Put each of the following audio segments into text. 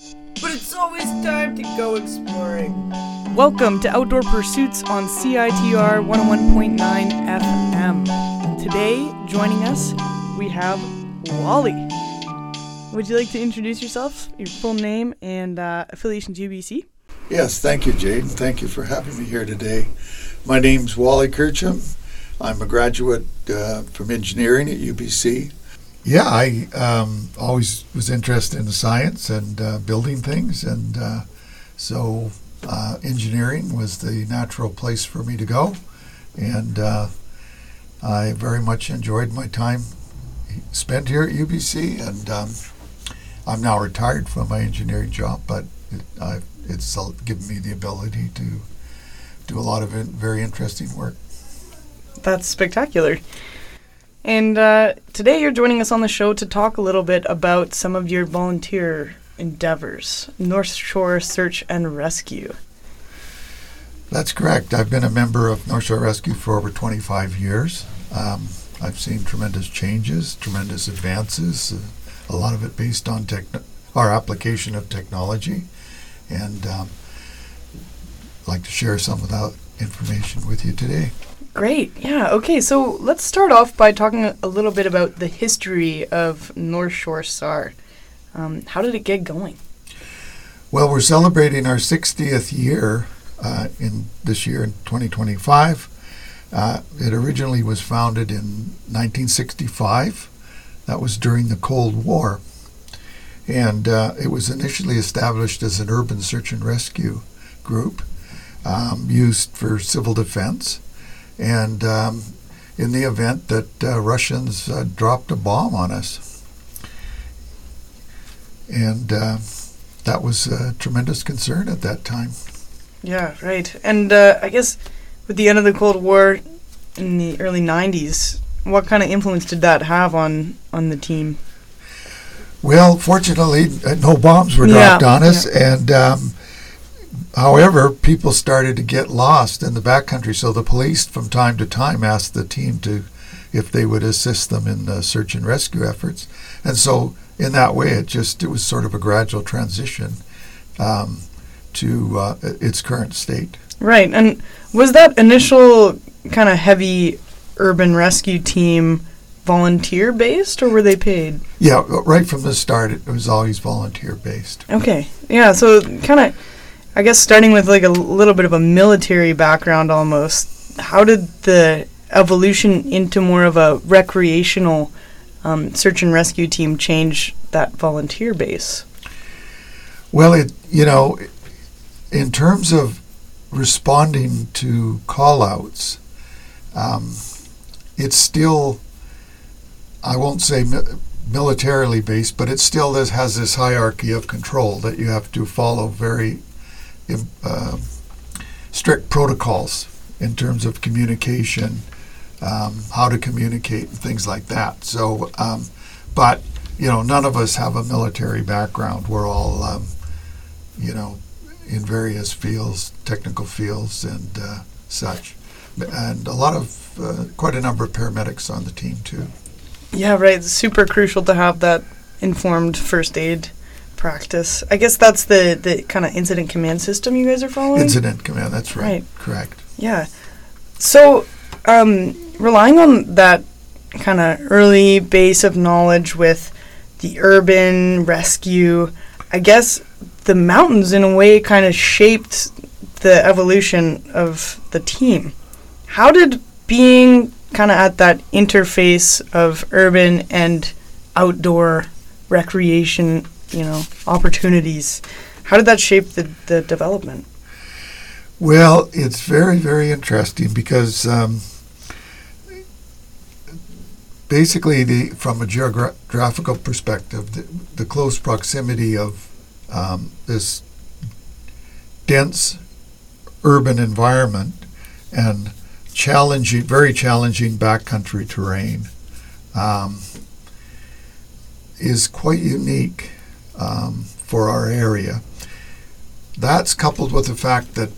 But it's always time to go exploring. Welcome to Outdoor Pursuits on CITR 101.9 FM. Today, joining us, we have Wally. Would you like to introduce yourself, your full name, and affiliation to UBC? Yes, thank you, Jade, and thank you for having me here today. My name's Wally Kircham. I'm a graduate from engineering at UBC. Yeah, I always was interested in science and building things, and so engineering was the natural place for me to go, and I very much enjoyed my time spent here at UBC, and I'm now retired from my engineering job, but it's given me the ability to do a lot of very interesting work. That's spectacular. And today you're joining us on the show to talk a little bit about some of your volunteer endeavors, North Shore Search and Rescue. That's correct. I've been a member of North Shore Rescue for over 25 years. I've seen tremendous changes, tremendous advances, a lot of it based on our application of technology, and I'd like to share some of that information with you today. Great. Yeah. Okay. So let's start off by talking a little bit about the history of North Shore SAR. How did it get going? Well, we're celebrating our 60th year in this year in 2025. It originally was founded in 1965. That was during the Cold War. And it was initially established as an urban search and rescue group used for civil defense. And in the event that Russians dropped a bomb on us. And that was a tremendous concern at that time. Yeah, right. And I guess with the end of the Cold War in the early 90s, what kind of influence did that have on the team? Well, fortunately, no bombs were dropped on us. Yeah. And however, people started to get lost in the backcountry, so the police from time to time asked the team if they would assist them in the search and rescue efforts. And so in that way, it was sort of a gradual transition to its current state. Right. And was that initial kind of heavy urban rescue team volunteer-based, or were they paid? Yeah, right from the start, it was always volunteer-based. Okay. Yeah, so kind of, I guess starting with like a little bit of a military background almost, how did the evolution into more of a recreational search and rescue team change that volunteer base? Well, in terms of responding to call-outs, it's still, I won't say militarily based, but it still has this hierarchy of control that you have to follow very strict protocols in terms of communication, how to communicate and things like that. So, but none of us have a military background. We're all, in various fields, technical fields and such, and quite a number of paramedics on the team too. Yeah, right. It's super crucial to have that informed first aid practice. I guess that's the kind of incident command system you guys are following? Incident command, that's right. Correct. Yeah. So, relying on that kind of early base of knowledge with the urban rescue, I guess the mountains in a way kind of shaped the evolution of the team. How did being kind of at that interface of urban and outdoor recreation, opportunities, how did that shape the development? Well, it's very, very interesting because basically from a geographical perspective, the close proximity of this dense urban environment and very challenging backcountry terrain is quite unique for our area. That's coupled with the fact that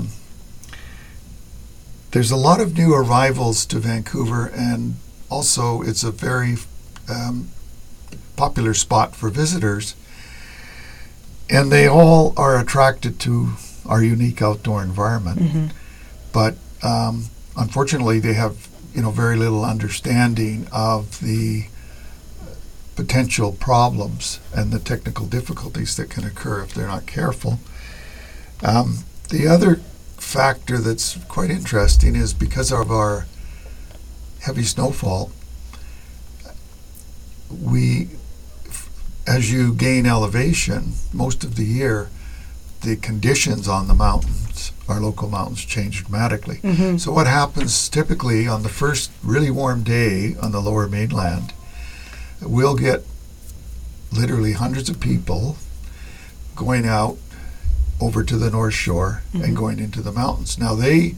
there's a lot of new arrivals to Vancouver, and also it's a very popular spot for visitors. And they all are attracted to our unique outdoor environment. Mm-hmm. But unfortunately, they have very little understanding of the potential problems and the technical difficulties that can occur if they're not careful. The other factor that's quite interesting is because of our heavy snowfall, as you gain elevation, most of the year, the conditions on the mountains, our local mountains, change dramatically. Mm-hmm. So what happens typically on the first really warm day on the lower mainland, we'll get literally hundreds of people going out over to the North Shore and going into the mountains. Now they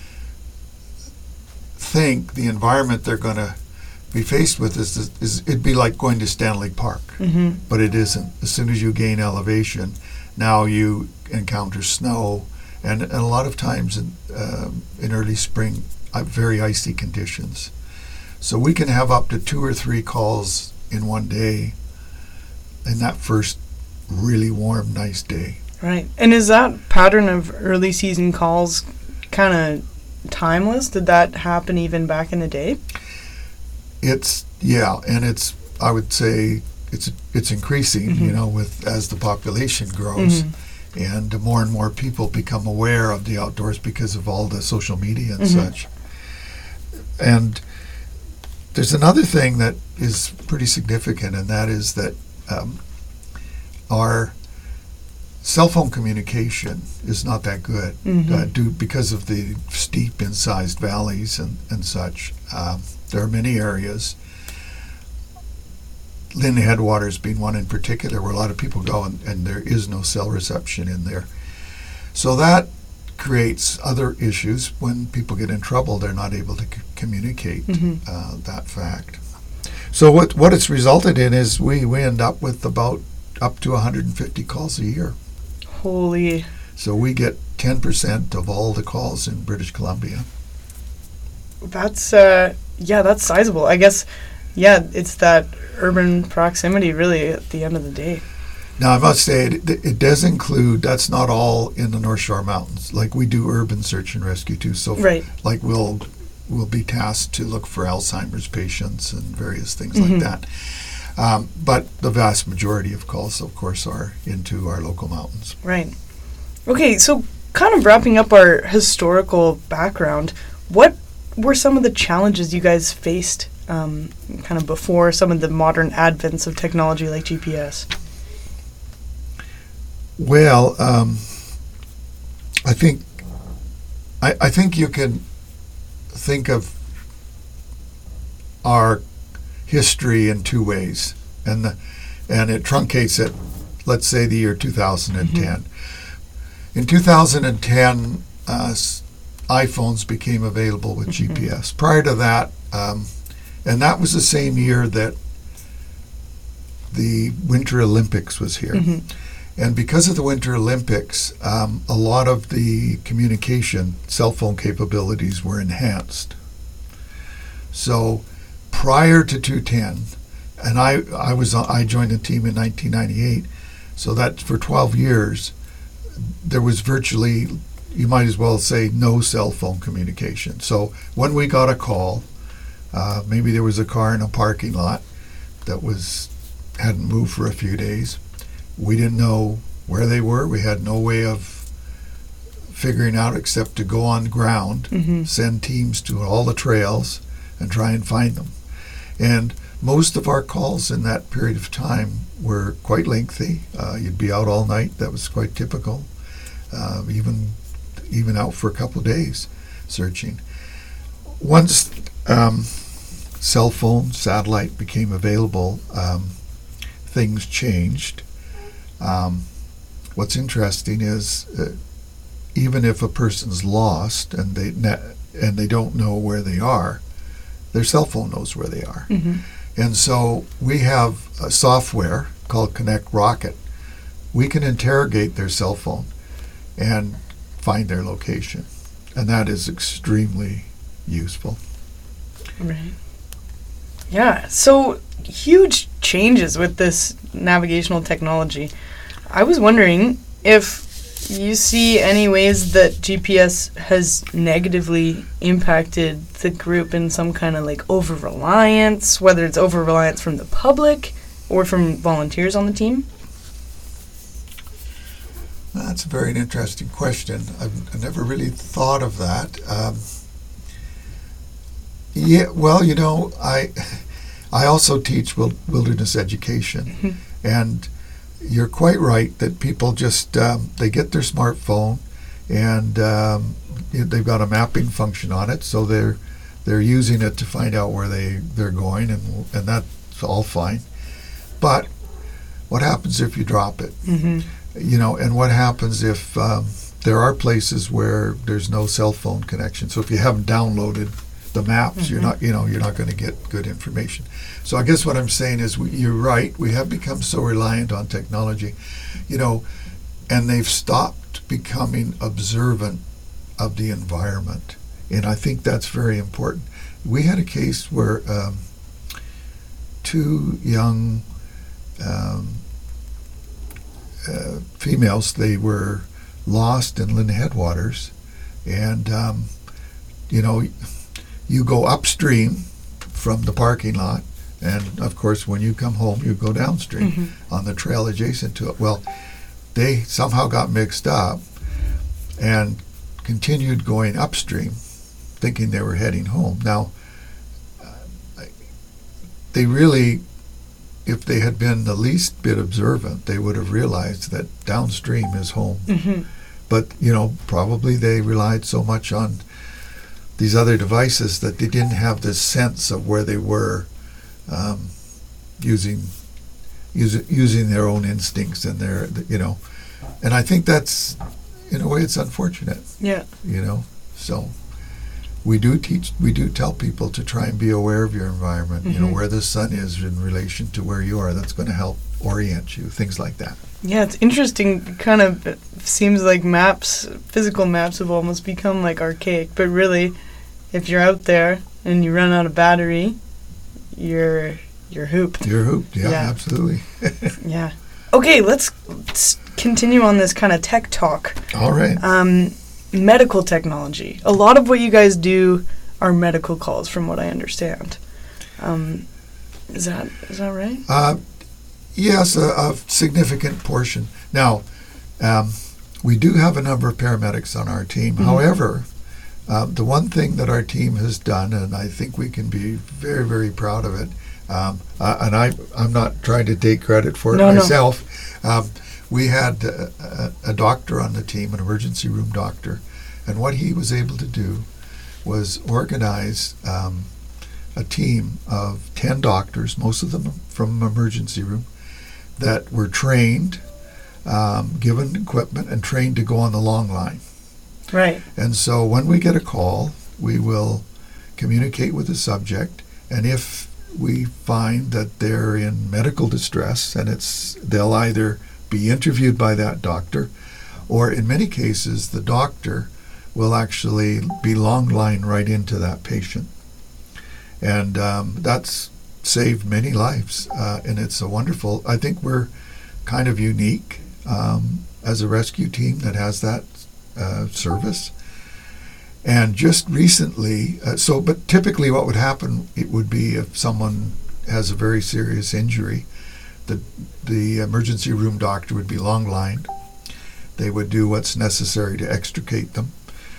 think the environment they're going to be faced with is it'd be like going to Stanley Park, but it isn't. As soon as you gain elevation, now you encounter snow, and a lot of times in early spring, very icy conditions. So we can have up to 2 or 3 calls in one day in that first really warm, nice day. Right. And is that pattern of early season calls kind of timeless? Did that happen even back in the day? I would say it's increasing, with as the population grows, and more people become aware of the outdoors because of all the social media and such. And there's another thing that is pretty significant, and that is that our cell phone communication is not that good because of the steep incised valleys and such. There are many areas, Lynn Headwaters being one in particular, where a lot of people go and there is no cell reception in there. So that creates other issues. When people get in trouble, they're not able to communicate that fact. So what it's resulted in is we end up with about up to 150 calls a year. Holy. So we get 10% of all the calls in British Columbia. That's that's sizable. I guess, it's that urban proximity really at the end of the day. Now, I must say, it does include, that's not all in the North Shore Mountains. Like, we do urban search and rescue too. So, like, we'll be tasked to look for Alzheimer's patients and various things like that. But the vast majority of calls, of course, are into our local mountains. Right. Okay, so kind of wrapping up our historical background, what were some of the challenges you guys faced kind of before some of the modern advents of technology like GPS? Well, I think you can think of our history in 2 ways, and it truncates it. Let's say the year 2010. In 2010, iPhones became available with GPS. Prior to that, and that was the same year that the Winter Olympics was here. And because of the Winter Olympics, a lot of the communication, cell phone capabilities were enhanced. So prior to 2010, and I joined the team in 1998, so that for 12 years, there was virtually, you might as well say, no cell phone communication. So when we got a call, maybe there was a car in a parking lot that hadn't moved for a few days. We didn't know where they were. We had no way of figuring out except to go on ground, send teams to all the trails, and try and find them. And most of our calls in that period of time were quite lengthy. You'd be out all night. That was quite typical. Even out for a couple of days searching. Once cell phone, satellite became available, things changed. What's interesting is even if a person's lost and they don't know where they are, their cell phone knows where they are. And so we have a software called Connect Rocket. We can interrogate their cell phone and find their location, and that is extremely useful. Right. Yeah, so huge changes with this navigational technology. I was wondering if you see any ways that GPS has negatively impacted the group in some kind of like over-reliance, whether it's over-reliance from the public or from volunteers on the team? That's a very interesting question. I've never really thought of that. Yeah, well, I also teach wilderness education, and you're quite right that people just they get their smartphone and they've got a mapping function on it, so they're using it to find out where they're going, and that's all fine. But what happens if you drop it? And what happens if there are places where there's no cell phone connection? So if you haven't downloaded the maps, you're not going to get good information. So I guess what I'm saying is you're right. We have become so reliant on technology, and they've stopped becoming observant of the environment. And I think that's very important. We had a case where two young females, they were lost in Lynn Headwaters, and you go upstream from the parking lot, and of course when you come home you go downstream on the trail adjacent to it. Well, they somehow got mixed up and continued going upstream thinking they were heading home. Now they really, if they had been the least bit observant, they would have realized that downstream is home. But probably they relied so much on these other devices that they didn't have this sense of where they were, using their own instincts and their, and I think that's, in a way, it's unfortunate. Yeah. So we do tell people to try and be aware of your environment, where the sun is in relation to where you are. That's going to help orient you, things like that. Yeah, it's interesting. Kind of, it seems like physical maps have almost become like archaic, but really, if you're out there and you run out of battery, you're hooped. You're hooped, yeah. Absolutely. Yeah. Okay, let's continue on this kind of tech talk. All right. Medical technology. A lot of what you guys do are medical calls, from what I understand. Is that right? Yes, a significant portion. Now, we do have a number of paramedics on our team. However, the one thing that our team has done, and I think we can be very, very proud of it, and I'm not trying to take credit for it myself. We had a doctor on the team, an emergency room doctor, and what he was able to do was organize a team of 10 doctors, most of them from emergency room, that were trained, given equipment, and trained to go on the long line. Right. And so when we get a call, we will communicate with the subject, and if we find that they're in medical distress, and they'll either be interviewed by that doctor, or in many cases the doctor will actually be long line right into that patient. And that's saved many lives, and it's a wonderful, I think we're kind of unique as a rescue team that has that service. And just recently, but typically what would happen, it would be if someone has a very serious injury, the emergency room doctor would be long lined. They would do what's necessary to extricate them.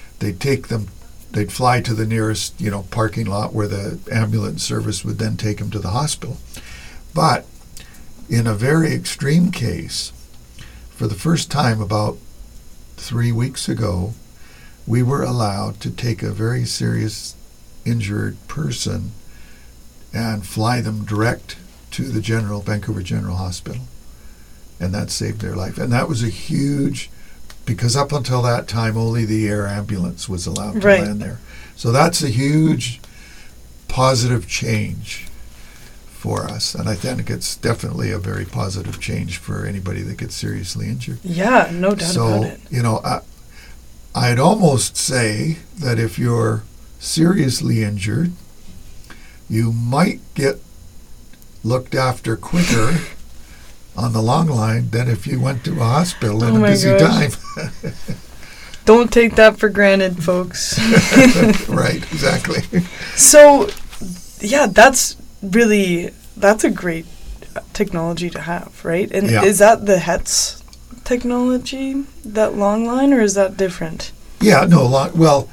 They'd fly to the nearest, parking lot where the ambulance service would then take them to the hospital. But in a very extreme case, for the first time about 3 weeks ago, we were allowed to take a very serious injured person and fly them direct to the Vancouver General Hospital. And that saved their life. And that was a huge, because up until that time, only the air ambulance was allowed to land there. So that's a huge positive change for us. And I think it's definitely a very positive change for anybody that gets seriously injured. Yeah, no doubt about it. So, I'd almost say that if you're seriously injured, you might get looked after quicker on the long line than if you went to a hospital in Oh a my busy gosh. time. Don't take that for granted, folks. Right, exactly. So, yeah, that's a great technology to have, right? And Yeah. is that the HETS technology, that long line, or is that different? Yeah, no, well,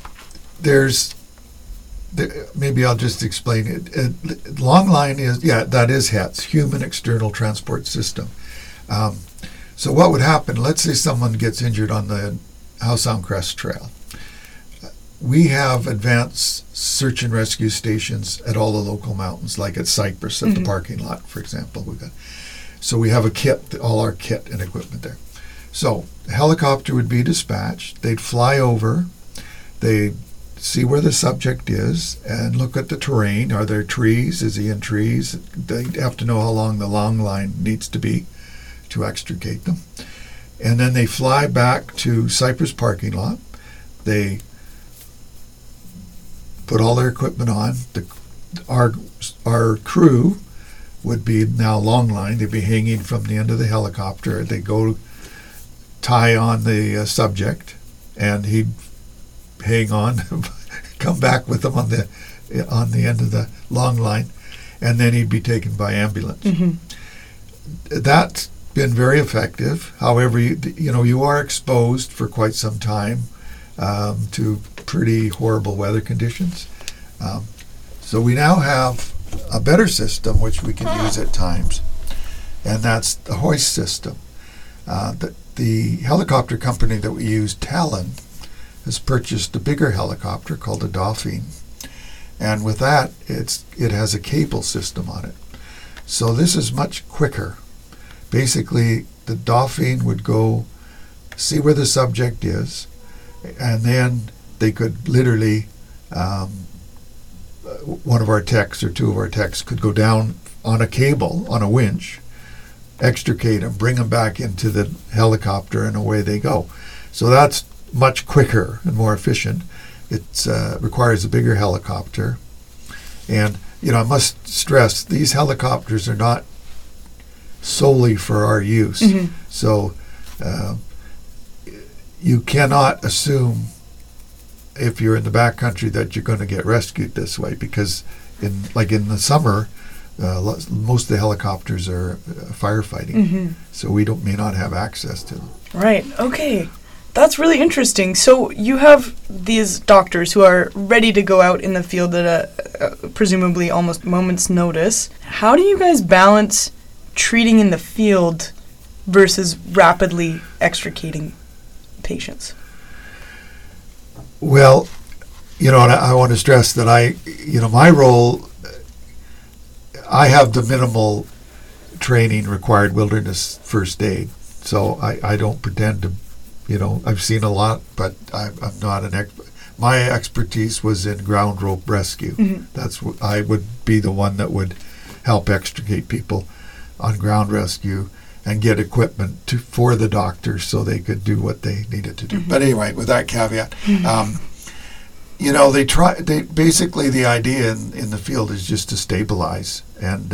maybe I'll just explain it. Long line that is HETS, Human External Transport System. So what would happen, let's say someone gets injured on the Howe Sound Crest Trail. We have advanced search and rescue stations at all the local mountains, like at Cypress at the parking lot, for example. So we have all our kit and equipment there. So a helicopter would be dispatched. They'd fly over. They'd see where the subject is and look at the terrain. Are there trees? Is he in trees? They have to know how long the long line needs to be to extricate them. And then they fly back to Cypress parking lot. They put all their equipment on. Our crew would be now long line. They'd be hanging from the end of the helicopter. They go tie on the subject, and he'd hang on, come back with them on the end of the long line, and then he'd be taken by ambulance. That's been very effective. However, you are exposed for quite some time to pretty horrible weather conditions. So we now have a better system which we can use at times, and that's the hoist system. The helicopter company that we use, Talon, has purchased a bigger helicopter called a Dauphine, and with that, it has a cable system on it. So this is much quicker. Basically, the Dauphine would go see where the subject is, and then they could literally, one of our techs or two of our techs could go down on a cable, on a winch, extricate them, bring them back into the helicopter, and away they go. So that's much quicker and more efficient. It requires a bigger helicopter. And, I must stress, these helicopters are not solely for our use. So you cannot assume, if you're in the backcountry, that you're going to get rescued this way, because in the summer, most of the helicopters are firefighting, so we may not have access to them. Right. Okay. That's really interesting. So you have these doctors who are ready to go out in the field at a presumably almost moment's notice. How do you guys balance treating in the field versus rapidly extricating patients? Well, and I want to stress that my role, I have the minimal training required wilderness first aid. So I don't pretend to, I've seen a lot, but I'm not an expert. My expertise was in ground rope rescue. That's what I would be the one that would help extricate people on ground rescue and get equipment for the doctors so they could do what they needed to do. But anyway, with that caveat, they basically, the idea in the field is just to stabilize and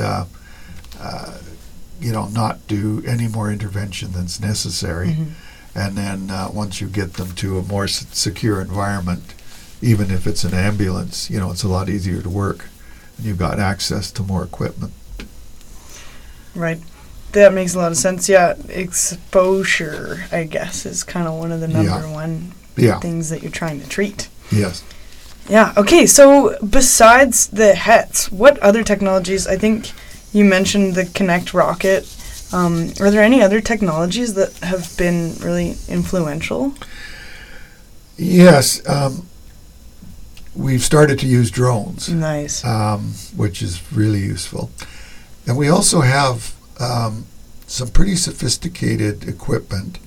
not do any more intervention than's necessary. And then once you get them to a more secure environment, even if it's an ambulance, it's a lot easier to work. You've got access to more equipment. Right. That makes a lot of sense. Yeah, exposure, I guess, is kind of one of the number one things that you're trying to treat. Yes. Yeah, okay, so besides the HETS, what other technologies, I think you mentioned the Connect rocket, are there any other technologies that have been really influential? Yes, we've started to use drones. Nice. Which is really useful. And we also have some pretty sophisticated equipment.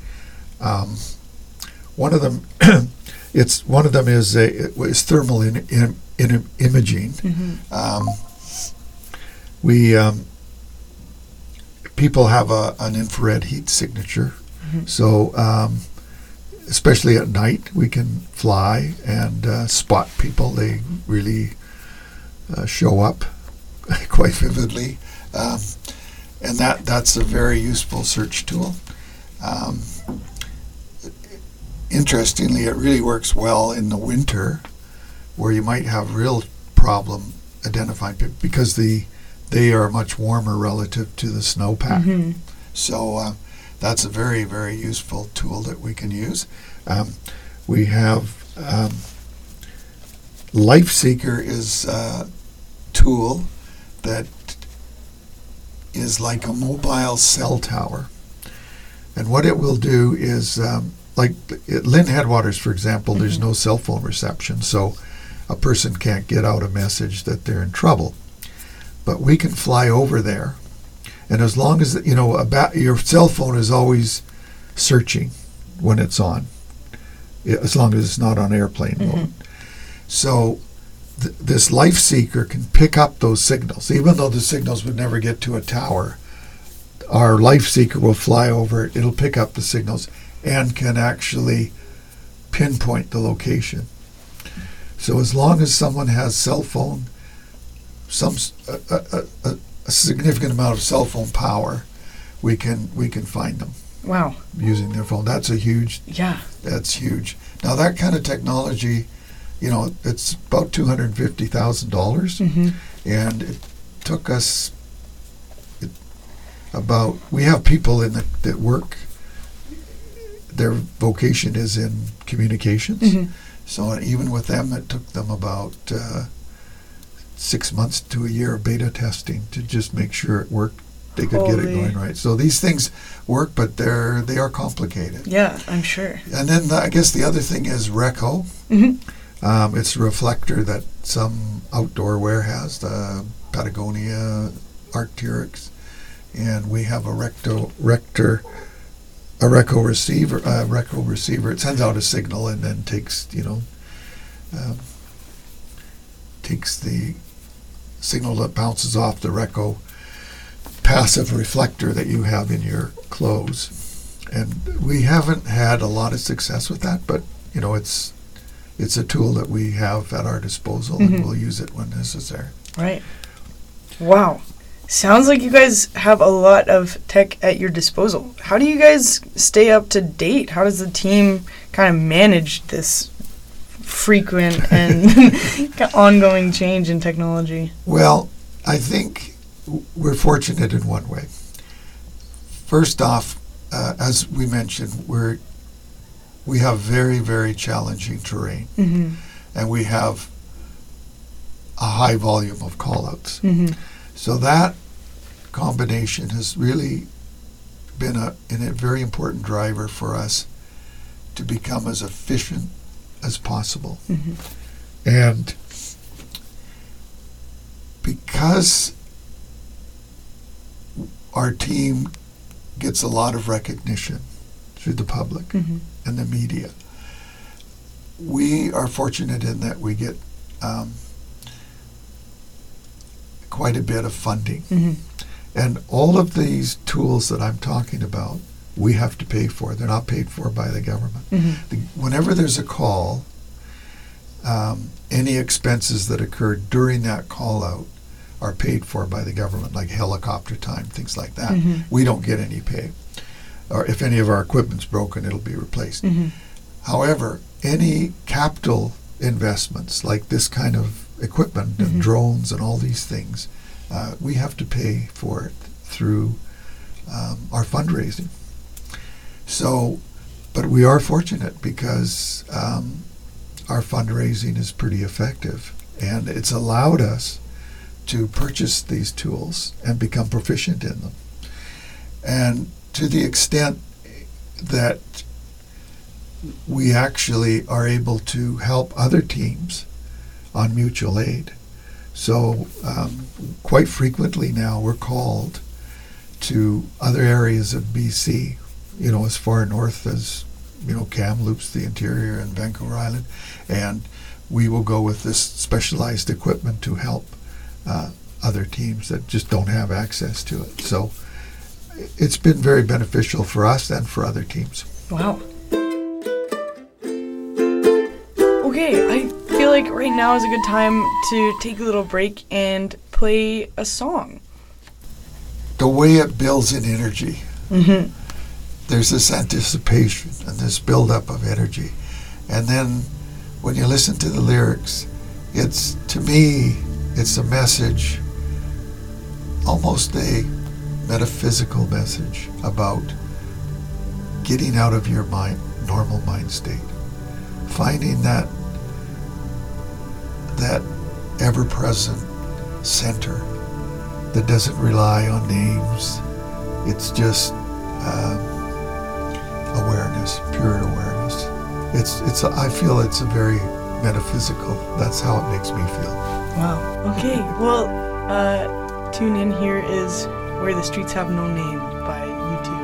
One of them is thermal imaging. People have an infrared heat signature, so especially at night we can fly and spot people. They really show up quite vividly. And that's a very useful search tool. Interestingly, it really works well in the winter, where you might have real problem identifying people, because they are much warmer relative to the snowpack. Mm-hmm. So that's a very, very useful tool that we can use. We have LifeSeeker is a tool that is like a mobile cell tower. And what it will do is, like at Lynn Headwaters, for example, there's no cell phone reception, so a person can't get out a message that they're in trouble. But we can fly over there, and as long as, your cell phone is always searching when it's on, as long as it's not on airplane mode. So this LifeSeeker can pick up those signals. Even though the signals would never get to a tower, our LifeSeeker will fly over it, it'll pick up the signals, and can actually pinpoint the location. So as long as someone has cell phone, a significant amount of cell phone power, we can find them. Wow. Using their phone. That's huge. Now that kind of technology, it's about $250,000, and it took us we have people that work, their vocation is in communications. So even with them, it took them about 6 months to a year of beta testing to just make sure it worked. They could get it going right. So these things work, but they are complicated. Yeah, I'm sure. And then I guess the other thing is Reco. It's a reflector that some outdoor wear has, the Patagonia, Arc'teryx, and we have a Reco receiver. It sends out a signal and then takes the signal that bounces off the Reco passive reflector that you have in your clothes. And we haven't had a lot of success with that, but it's a tool that we have at our disposal, and we'll use it when necessary. Right. Wow. Sounds like you guys have a lot of tech at your disposal. How do you guys stay up to date? How does the team kind of manage this frequent and ongoing change in technology? Well, I think we're fortunate in one way. First off, as we mentioned, we have very, very challenging terrain, and we have a high volume of call-outs. So that combination has really been a very important driver for us to become as efficient as possible. And because our team gets a lot of recognition through the public and the media, we are fortunate in that we get quite a bit of funding. And all of these tools that I'm talking about, we have to pay for. They're not paid for by the government. Whenever there's a call, any expenses that occur during that call out are paid for by the government, like helicopter time, things like that. We don't get any pay. Or if any of our equipment's broken, it'll be replaced. However, any capital investments like this kind of equipment and drones and all these things, we have to pay for it through our fundraising. So, but we are fortunate because our fundraising is pretty effective, and it's allowed us to purchase these tools and become proficient in them. And to the extent that we actually are able to help other teams on mutual aid. So quite frequently now we're called to other areas of BC, as far north as, Kamloops, the interior, and Vancouver Island, and we will go with this specialized equipment to help other teams that just don't have access to it. So it's been very beneficial for us and for other teams. Wow. Okay, I feel like right now is a good time to take a little break and play a song. the way it builds in energy. Mm-hmm. There's this anticipation and this buildup of energy. And then when you listen to the lyrics, to me, it's a message, almost a metaphysical message about getting out of your normal mind state, finding that ever-present center that doesn't rely on names. It's just awareness, pure awareness. I feel it's a very metaphysical. That's how it makes me feel. Wow. Okay. Well, tune in. Here is Where the Streets Have No Name by U2.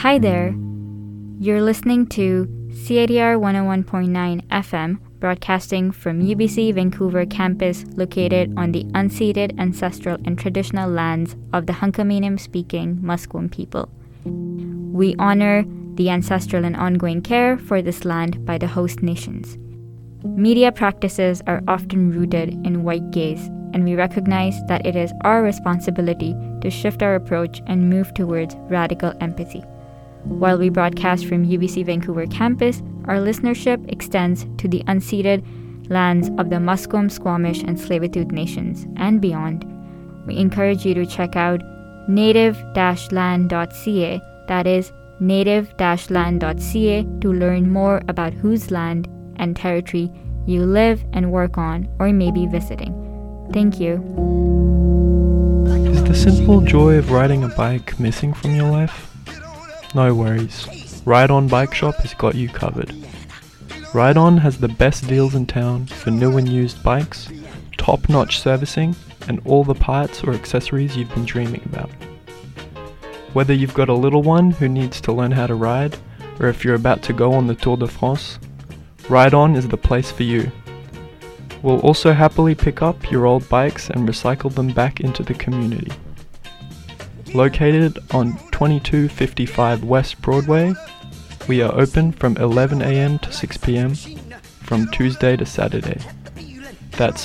Hi there. You're listening to CITR 101.9 FM, broadcasting from UBC Vancouver campus located on the unceded ancestral and traditional lands of the Hunkaminam-speaking Musqueam people. We honor the ancestral and ongoing care for this land by the host nations. Media practices are often rooted in white gaze, and we recognize that it is our responsibility to shift our approach and move towards radical empathy. While we broadcast from UBC Vancouver campus, our listenership extends to the unceded lands of the Musqueam, Squamish, and Tsleil-Waututh nations and beyond. We encourage you to check out native-land.ca, that is native-land.ca, to learn more about whose land and territory you live and work on or may be visiting. Thank you. Is the simple joy of riding a bike missing from your life? No worries. Ride On Bike Shop has got you covered. Ride On has the best deals in town for new and used bikes, top-notch servicing, and all the parts or accessories you've been dreaming about. Whether you've got a little one who needs to learn how to ride, or if you're about to go on the Tour de France, Ride On is the place for you. We'll also happily pick up your old bikes and recycle them back into the community. Located on 2255 West Broadway, we are open from 11 a.m. to 6 p.m. from Tuesday to Saturday. That's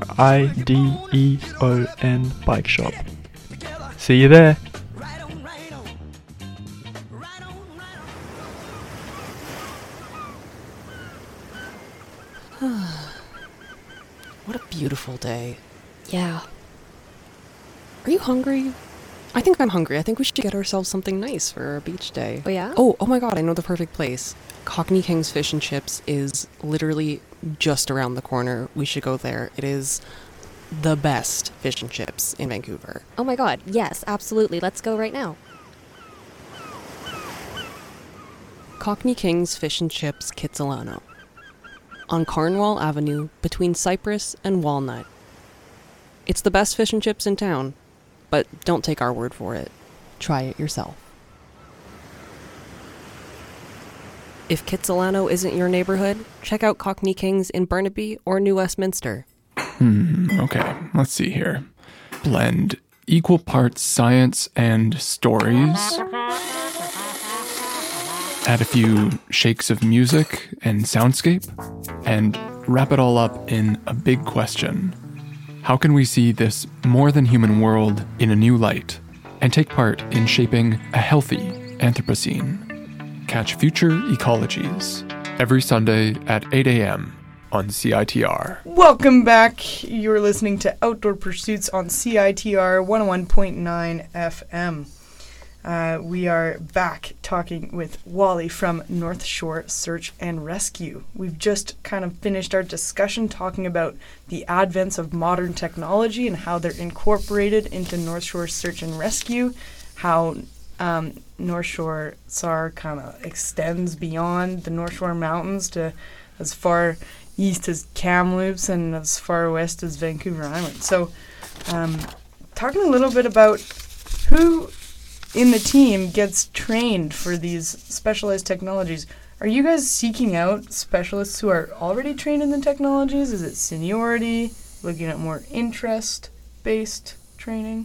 RIDEON Bike Shop. See you there! What a beautiful day. Yeah. Are you hungry? I think I'm hungry. I think we should get ourselves something nice for our beach day. Oh, yeah? Oh my god, I know the perfect place. Cockney King's Fish and Chips is literally just around the corner. We should go there. It is the best fish and chips in Vancouver. Oh my god, yes, absolutely. Let's go right now. Cockney King's Fish and Chips, Kitsilano. On Cornwall Avenue, between Cypress and Walnut. It's the best fish and chips in town, but don't take our word for it. Try it yourself. If Kitsilano isn't your neighborhood, check out Cockney King's in Burnaby or New Westminster. Okay, let's see here. Blend equal parts science and stories. Add a few shakes of music and soundscape, and wrap it all up in a big question. How can we see this more than human world in a new light and take part in shaping a healthy Anthropocene? Catch Future Ecologies every Sunday at 8 a.m. on CITR. Welcome back. You're listening to Outdoor Pursuits on CITR 101.9 FM. We are back talking with Wally from North Shore Search and Rescue. We've just kind of finished our discussion talking about the advents of modern technology and how they're incorporated into North Shore Search and Rescue, how North Shore SAR kind of extends beyond the North Shore Mountains to as far east as Kamloops and as far west as Vancouver Island. So talking a little bit about who in the team gets trained for these specialized technologies. Are you guys seeking out specialists who are already trained in the technologies? Is it seniority, looking at more interest-based training?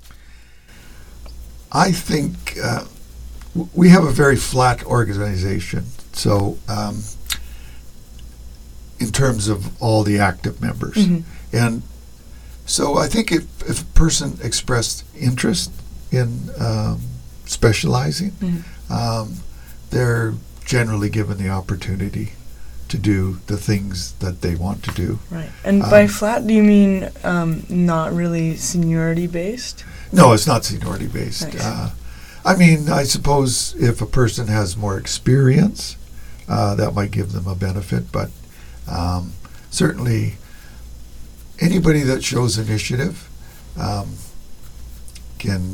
I think we have a very flat organization. So in terms of all the active members. Mm-hmm. And so I think if a person expressed interest in specializing, they're generally given the opportunity to do the things that they want to do. Right. And by flat, do you mean not really seniority based? No, it's not seniority based. Nice. I mean, I suppose if a person has more experience, that might give them a benefit, but certainly anybody that shows initiative can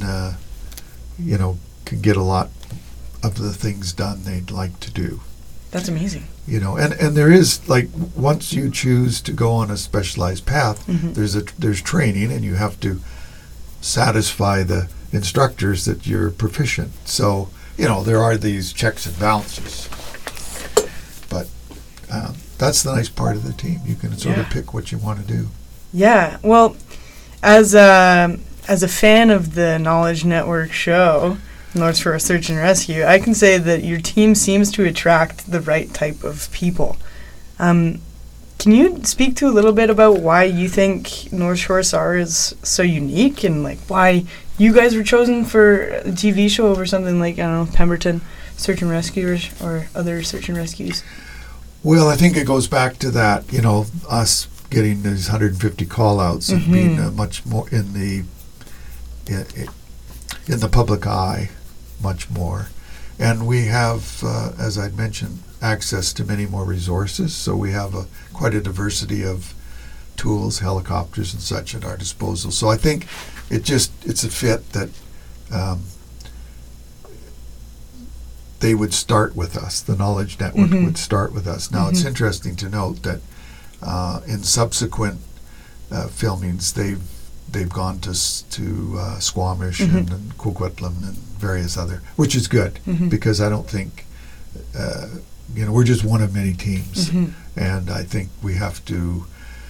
get a lot of the things done they'd like to do. That's amazing. And there is, like, once you choose to go on a specialized path, there's training, and you have to satisfy the instructors that you're proficient. So there are these checks and balances. But that's the nice part of the team. You can sort of pick what you want to do. Yeah. Well, as a fan of the Knowledge Network show, North Shore Search and Rescue, I can say that your team seems to attract the right type of people. Can you speak to a little bit about why you think North Shore SAR is so unique, and like why you guys were chosen for a TV show over something like, I don't know, Pemberton Search and Rescue or other search and rescues? Well, I think it goes back to that, us getting these 150 call-outs and being much more in the public eye, much more. And we have, as I'd mentioned, access to many more resources. So we have quite a diversity of tools, helicopters and such at our disposal. So I think it's a fit that they would start with us. The Knowledge Network would start with us. Now, it's interesting to note that in subsequent filmings, they've gone to Squamish and Coquitlam and various other, which is good because I don't think we're just one of many teams, and I think we have to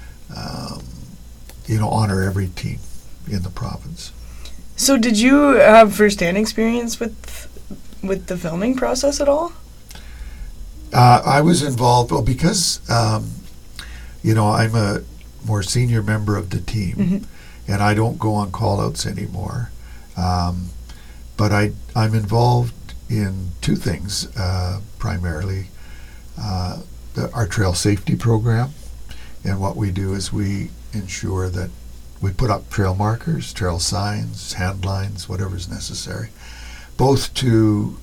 honor every team in the province. So, did you have first-hand experience with the filming process at all? I was involved because I'm a more senior member of the team. And I don't go on call-outs anymore. But I'm involved in two things, primarily. Our trail safety program. And what we do is we ensure that we put up trail markers, trail signs, hand lines, whatever's necessary, both to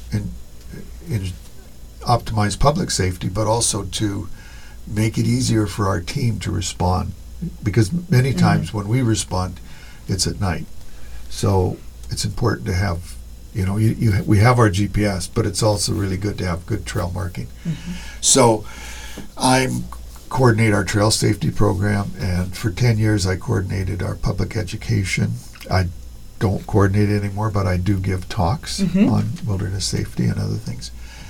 optimize public safety, but also to make it easier for our team to respond. Because many times when we respond, it's at night. So it's important to have, we have our GPS, but it's also really good to have good trail marking. So I coordinate our trail safety program, and for 10 years I coordinated our public education. I don't coordinate anymore, but I do give talks on wilderness safety and other things.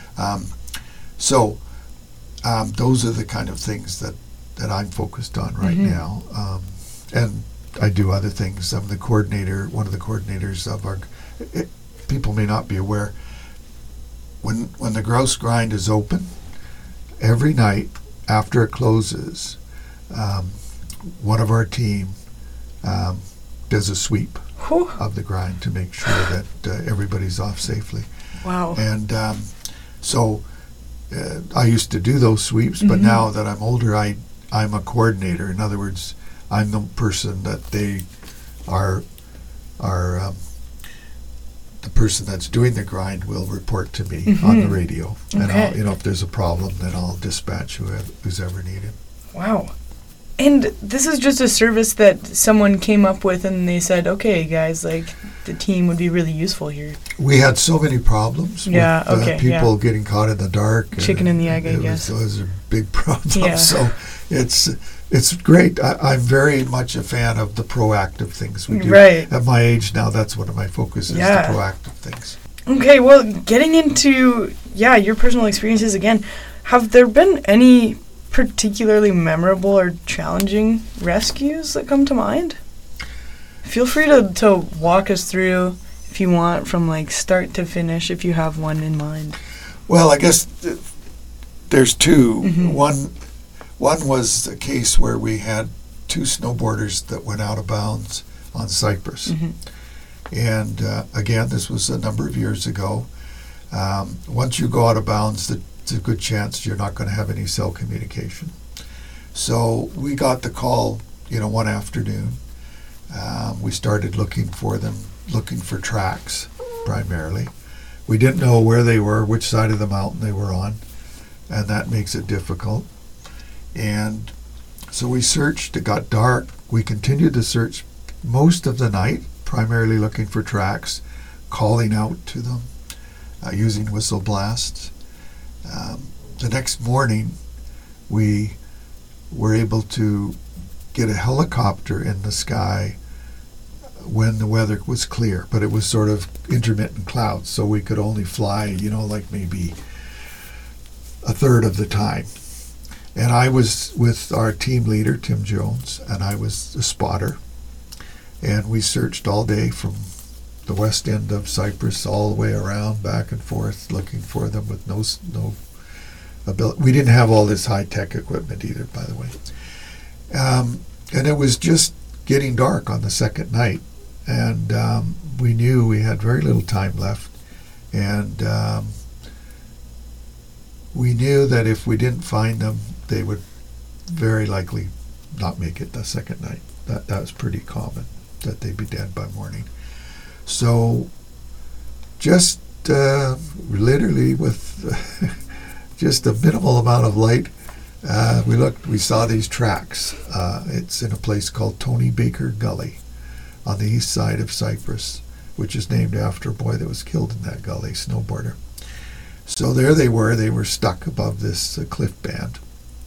Those are the kind of things that I'm focused on right now. And I do other things. I'm the coordinator, one of the coordinators of our... people may not be aware, when the grouse grind is open, every night after it closes, one of our team does a sweep of the grind to make sure that everybody's off safely. Wow. And I used to do those sweeps, but now that I'm older, I'm a coordinator. In other words, I'm the person that they are the person that's doing the grind will report to me on the radio. And I'll, if there's a problem, then I'll dispatch who's ever needed. Wow. And this is just a service that someone came up with and they said, okay, guys, like, the team would be really useful here. We had so many problems with people getting caught in the dark. Chicken and the egg, I guess. Those are big problems. Yeah. So it's great. I'm very much a fan of the proactive things we do. Right. At my age now, that's one of my focuses, the proactive things. Okay, well, getting into, your personal experiences again, have there been any particularly memorable or challenging rescues that come to mind? Feel free to walk us through, if you want, from like start to finish, if you have one in mind. Well, I guess there's two. One was a case where we had two snowboarders that went out of bounds on Cypress. And again, this was a number of years ago. Once you go out of bounds, it's a good chance you're not going to have any cell communication. So we got the call, one afternoon. We started looking for them, looking for tracks primarily. We didn't know where they were, which side of the mountain they were on, and that makes it difficult. And so we searched. It got dark. We continued to search most of the night, primarily looking for tracks, calling out to them, using whistle blasts. The next morning, we were able to get a helicopter in the sky when the weather was clear, but it was sort of intermittent clouds, so we could only fly, like maybe a third of the time. And I was with our team leader, Tim Jones, and I was a spotter. And we searched all day from the west end of Cyprus all the way around, back and forth, looking for them with no ability. We didn't have all this high-tech equipment either, by the way. And it was just getting dark on the second night. And we knew we had very little time left. And we knew that if we didn't find them, they would very likely not make it the second night. That was pretty common, that they'd be dead by morning. So just literally with just a minimal amount of light, we saw these tracks. It's in a place called Tony Baker Gully on the east side of Cyprus, which is named after a boy that was killed in that gully, snowboarder. So there they were stuck above this cliff band.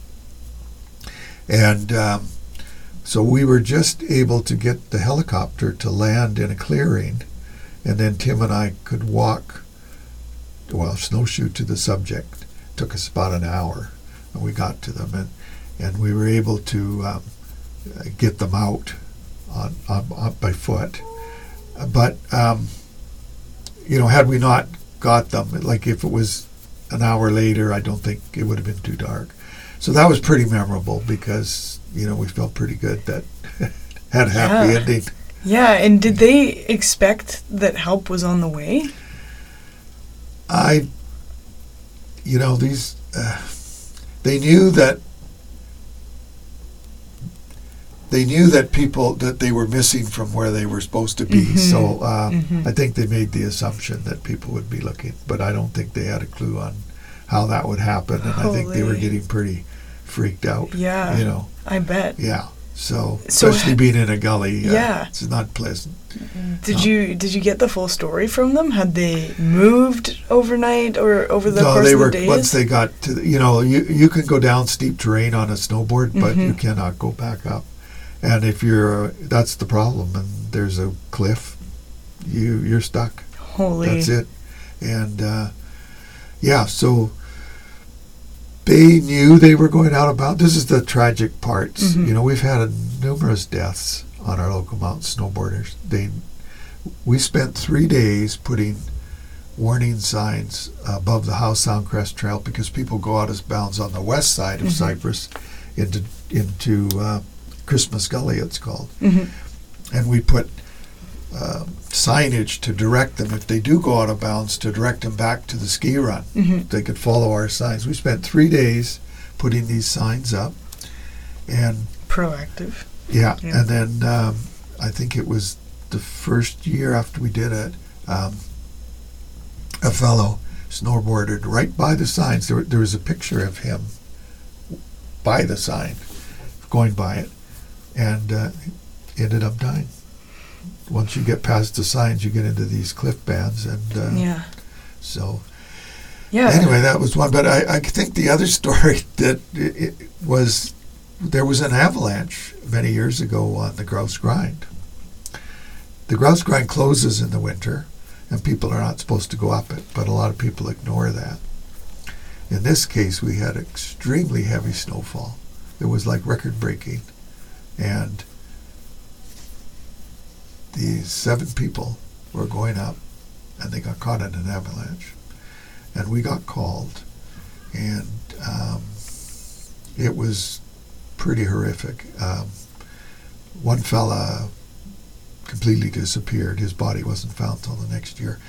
And so we were just able to get the helicopter to land in a clearing, and then Tim and I could snowshoe to the subject. It took us about an hour, and we got to them, and we were able to get them out on by foot. But had we not got them, like if it was an hour later, I don't think it would have been too dark. So that was pretty memorable because, we felt pretty good that had a happy ending. Yeah, and did they expect that help was on the way? They knew that people, that they were missing from where they were supposed to be. So I think they made the assumption that people would be looking, but I don't think they had a clue on how that would happen. And I think they were getting pretty freaked out. Yeah, I bet. Yeah. So especially being in a gully, yeah, it's not pleasant. Did you get the full story from them? Had they moved overnight or over the course of the days? Once they got to, you can go down steep terrain on a snowboard, but you cannot go back up. And if that's the problem. And there's a cliff, you're stuck. Holy. That's it. And so they knew they were going out of bounds. This is the tragic parts. We've had numerous deaths on our local mountain snowboarders. We spent 3 days putting warning signs above the Howe Sound Crest Trail because people go out of bounds on the west side of Cyprus into Christmas Gully, it's called. And we put signage to direct them, if they do go out of bounds, to direct them back to the ski run. They could follow our signs. We spent 3 days putting these signs up. And proactive. Yeah. And then I think it was the first year after we did it, a fellow snowboarded right by the signs. There was a picture of him by the sign, going by it, and ended up dying. Once you get past the signs, you get into these cliff bands, and so anyway, that was one. But I think the other story that it was, there was an avalanche many years ago on the Grouse Grind. The Grouse Grind closes in the winter, and people are not supposed to go up it, but a lot of people ignore that. In this case, we had extremely heavy snowfall. It was like record-breaking, and the 7 people were going up, and they got caught in an avalanche. And we got called, and it was pretty horrific. One fella completely disappeared. His body wasn't found till the next year.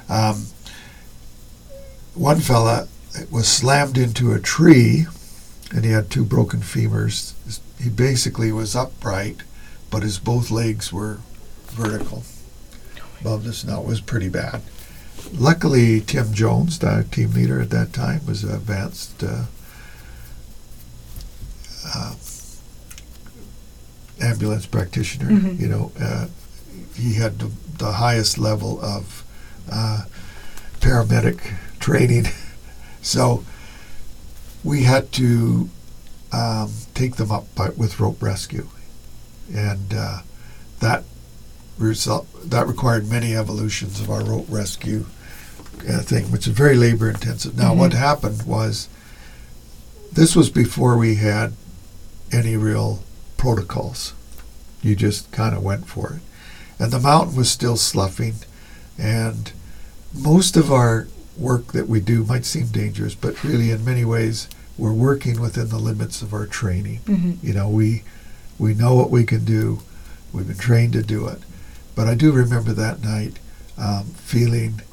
One fella was slammed into a tree, and he had 2 broken femurs. He basically was upright, but his both legs were vertical above the snow. It was pretty bad. Luckily, Tim Jones, the team leader at that time, was an advanced ambulance practitioner. He had the highest level of paramedic training. So we had to take them up with rope rescue. And that that required many evolutions of our rope rescue thing, which is very labor intensive. Now, what happened was, this was before we had any real protocols. You just kind of went for it. And the mountain was still sloughing, and most of our work that we do might seem dangerous, but really in many ways we're working within the limits of our training. You know, we know what we can do. We've been trained to do it. But I do remember that night feeling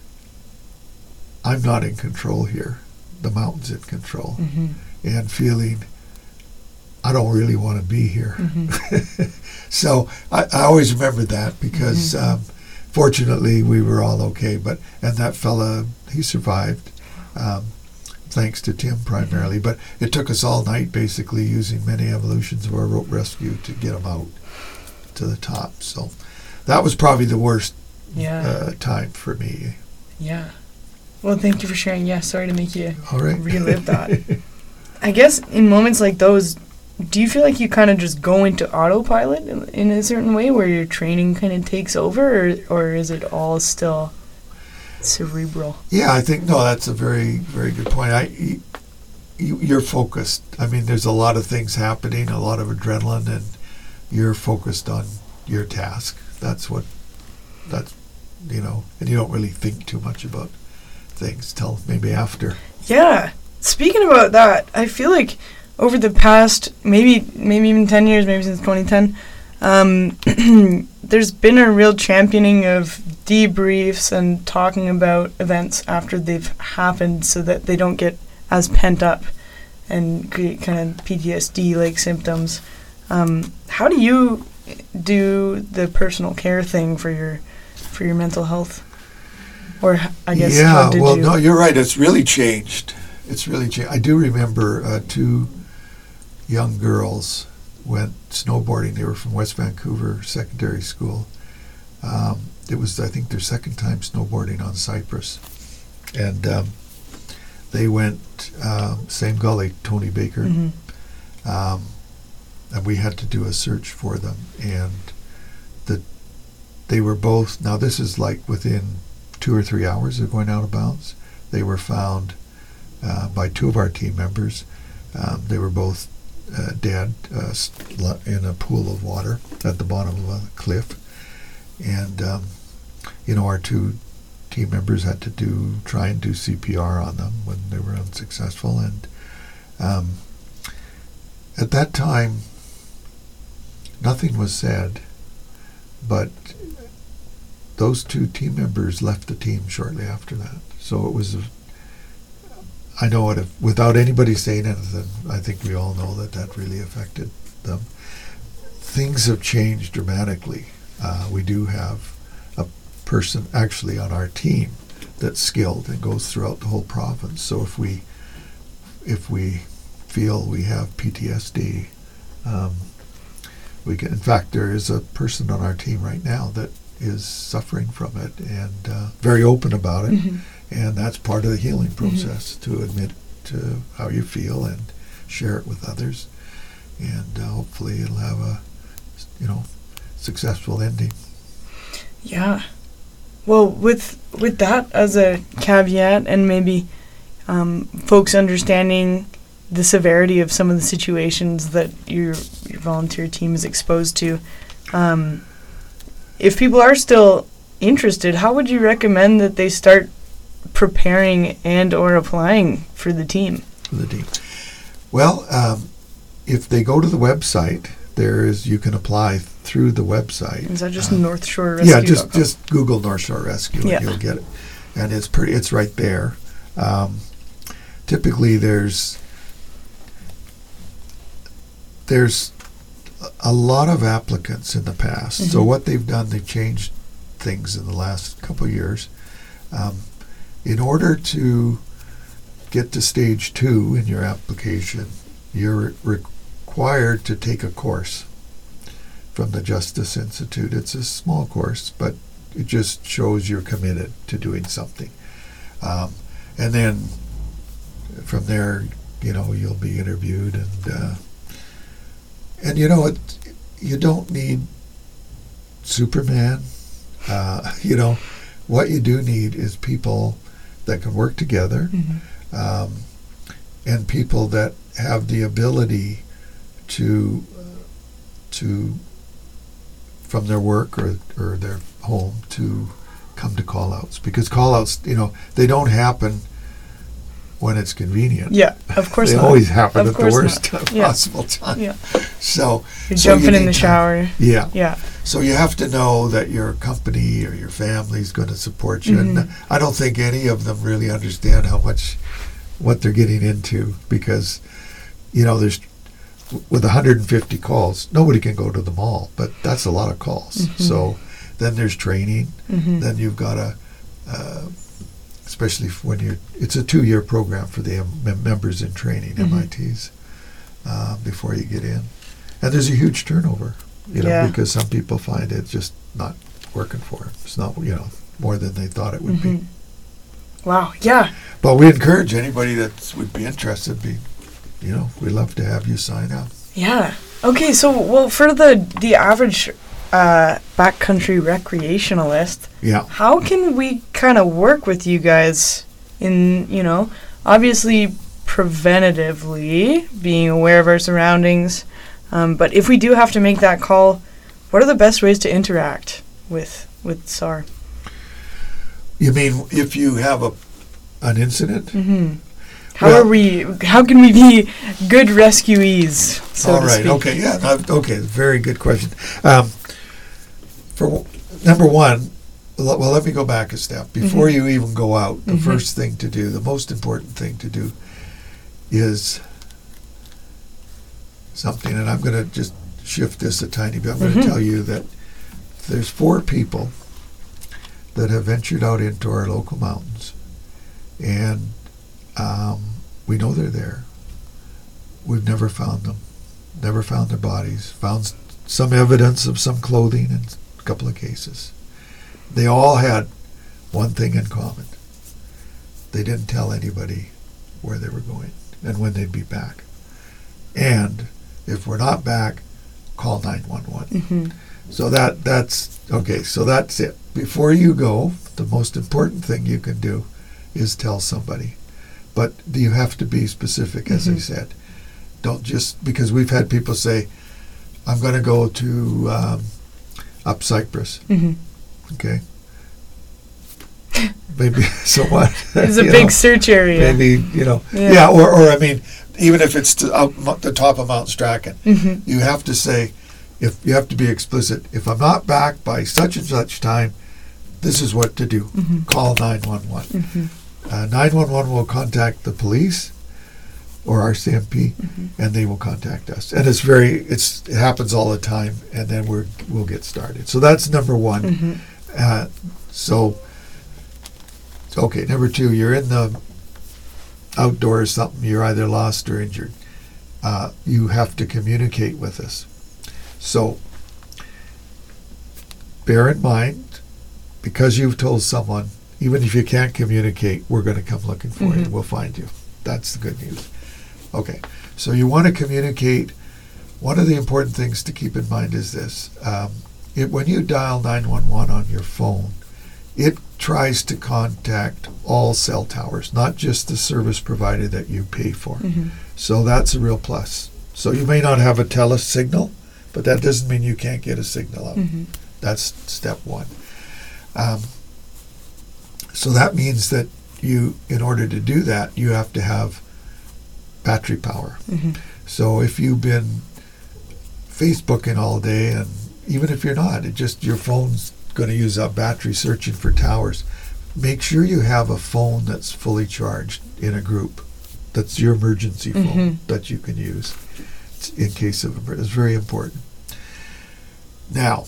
I'm not in control here. The mountain's in control. And feeling I don't really want to be here. So I always remember that because fortunately we were all okay. And that fella, he survived, thanks to Tim primarily. But it took us all night basically using many evolutions of our rope rescue to get him out to the top. So that was probably the worst time for me. Yeah. Well, thank you for sharing. Yeah, sorry to make you All right. relive that. I guess in moments like those, do you feel like you kind of just go into autopilot in a certain way where your training kind of takes over, or is it all still cerebral? Yeah, I think, no, that's a very, very good point. You're focused. I mean, there's a lot of things happening, a lot of adrenaline, and you're focused on your task. That's, you know, and you don't really think too much about things till maybe after. Yeah. Speaking about that, I feel like over the past maybe even 10 years, maybe since 2010, there's been a real championing of debriefs and talking about events after they've happened so that they don't get as pent up and create kind of PTSD-like symptoms. How do you do the personal care thing for your mental health? Or I guess how did you? No, you're right. It's really changed. I do remember two young girls went snowboarding. They were from West Vancouver Secondary School. It was, I think, their second time snowboarding on Cypress. And they went same gully, Tony Baker. And we had to do a search for them. And they were both, now this is like within 2 or 3 hours of going out of bounds. They were found by two of our team members. They were both dead in a pool of water at the bottom of a cliff. And, you know, our two team members had to try and do CPR on them when they were unsuccessful. And at that time, nothing was said, but those two team members left the team shortly after that. So it was, I know it, without anybody saying anything, I think we all know that really affected them. Things have changed dramatically. We do have a person actually on our team that's skilled and goes throughout the whole province. So if we feel we have PTSD, we can. In fact, there is a person on our team right now that is suffering from it and very open about it. And that's part of the healing process, to admit to how you feel and share it with others. And hopefully it'll have a, successful ending. Yeah. Well, with that as a caveat, and maybe folks understanding the severity of some of the situations that your volunteer team is exposed to, if people are still interested, how would you recommend that they start preparing and or applying for the team? Well, if they go to the website, you can apply through the website. Is that just North Shore Rescue? Yeah, just Google North Shore Rescue and you'll get it. And it's right there. Typically there's a lot of applicants in the past. So what they've done, they've changed things in the last couple of years. In order to get to stage 2 in your application, you're required to take a course from the Justice Institute. It's a small course, but it just shows you're committed to doing something. And then from there, you'll be interviewed, and you don't need Superman. What you do need is people that can work together, and people that have the ability to from their work or their home to come to call-outs, because call-outs, they don't happen when it's convenient. Yeah, of course they not. always happen Of at the course worst not. Yeah. possible time. Yeah. So You're so jumping you in the need shower. Yeah. Yeah. So you have to know that your company or your family is going to support you. And I don't think any of them really understand what they're getting into, because, there's, with 150 calls, nobody can go to them all, but that's a lot of calls. So then there's training. Then you've got to, especially when it's a 2-year program for the members in training, MITs, before you get in. And there's a huge turnover, because some people find it just not working for them. It's not, more than they thought it would be. Wow, yeah. But we encourage anybody that would be interested, we'd love to have you sign up. Yeah. Okay, so, for the average backcountry recreationalist, how can we kind of work with you guys in, obviously preventatively, being aware of our surroundings, but if we do have to make that call, what are the best ways to interact with SAR? You mean if you have an incident? How can we be good rescuees, so to speak? Okay, yeah, okay, very good question. For number one, let me go back a step. Before you even go out, the first thing to do, the most important thing to do is something, and I'm going to just shift this a tiny bit. I'm going to tell you that there's 4 people that have ventured out into our local mountains, and we know they're there. We've never found them, never found their bodies, found some evidence of some clothing in a couple of cases. They all had one thing in common. They didn't tell anybody where they were going and when they'd be back. And if we're not back, call 911. So that's okay. So that's it. Before you go, the most important thing you can do is tell somebody. But you have to be specific, as I said. Don't just, because we've had people say, I'm going to go to up Cypress. Okay. Maybe, so what? It's a big search area. Maybe, or I mean, even if it's the top of Mount Strachan, you have to say, if you have to be explicit, if I'm not back by such and such time, this is what to do. Call 911. 911 will contact the police or RCMP, and they will contact us. And it happens all the time, and then we'll get started. So that's number one. Okay, number 2, you're in the outdoors, something, you're either lost or injured. You have to communicate with us. So bear in mind, because you've told someone, even if you can't communicate, we're going to come looking for you. We'll find you. That's the good news. Okay, so you want to communicate. One of the important things to keep in mind is this. When you dial 911 on your phone, it tries to contact all cell towers, not just the service provider that you pay for. So that's a real plus. So you may not have a telesignal, but that doesn't mean you can't get a signal out. That's step 1. So that means that in order to do that, you have to have battery power. So if you've been Facebooking all day, and even if you're not, your phone's going to use up battery searching for towers. Make sure you have a phone that's fully charged in a group. That's your emergency phone that you can use in case of emergency. It's very important. Now,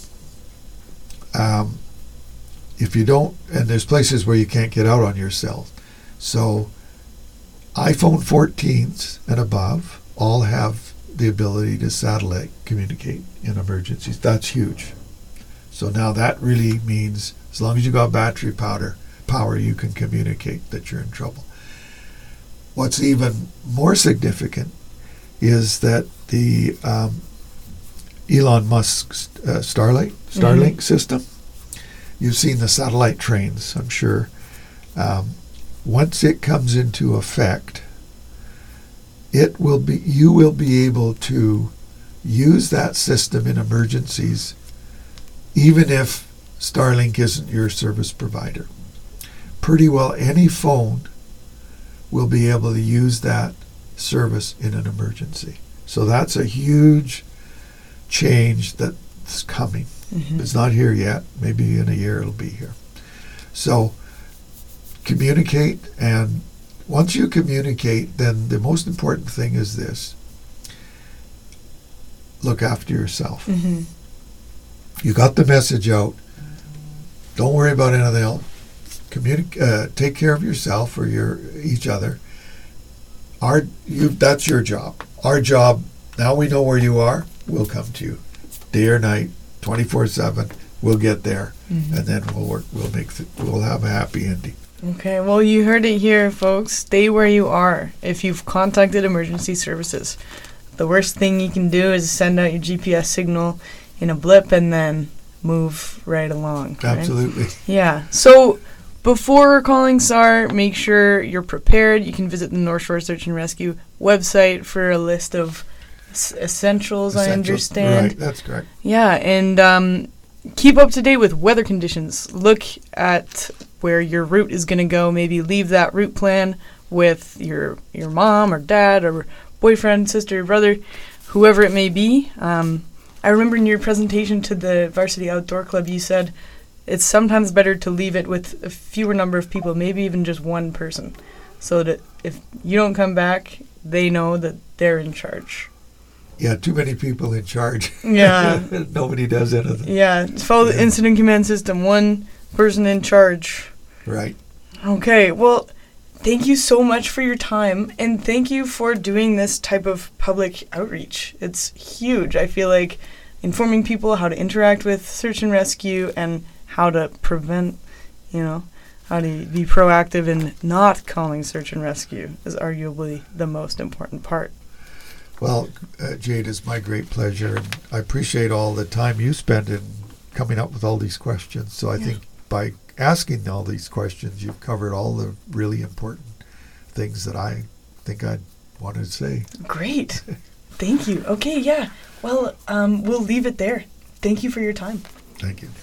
if you don't, and there's places where you can't get out on your cell. So iPhone 14s and above all have the ability to satellite communicate in emergencies. That's huge. So now that really means as long as you got battery power, you can communicate that you're in trouble. What's even more significant is that Elon Musk's Starlink system. You've seen the satellite trains, I'm sure. Once it comes into effect, you will be able to use that system in emergencies, even if Starlink isn't your service provider. Pretty well any phone will be able to use that service in an emergency. So that's a huge change that's coming. It's not here yet. Maybe in a year it'll be here. So communicate, and once you communicate, then the most important thing is this: look after yourself. You got the message out. Don't worry about anything else. Take care of yourself or each other. That's your job. Our job, now we know where you are, we'll come to you. Day or night, 24/7, we'll get there, and then we'll work. We'll have a happy ending. Okay, well, you heard it here, folks. Stay where you are if you've contacted emergency services. The worst thing you can do is send out your GPS signal in a blip and then move right along. Right? Absolutely. Yeah. So before calling SAR, make sure you're prepared. You can visit the North Shore Search and Rescue website for a list of essentials, I understand. Right, that's correct. Yeah, and keep up to date with weather conditions. Look at where your route is going to go. Maybe leave that route plan with your mom or dad or boyfriend, sister, brother, whoever it may be. I remember in your presentation to the Varsity Outdoor Club, you said it's sometimes better to leave it with a fewer number of people, maybe even just one person, so that if you don't come back, they know that they're in charge. Yeah, too many people in charge. Yeah. Nobody does anything. Yeah, follow the incident command system, one person in charge. Right. Okay, well, thank you so much for your time, and thank you for doing this type of public outreach. It's huge. I feel like informing people how to interact with search and rescue and how to prevent, how to be proactive in not calling search and rescue is arguably the most important part. Well, Jade, it's my great pleasure, and I appreciate all the time you spend in coming up with all these questions. So I think by asking all these questions, you've covered all the really important things that I think I'd want to say. Great. Thank you. Okay, yeah. Well, we'll leave it there. Thank you for your time. Thank you.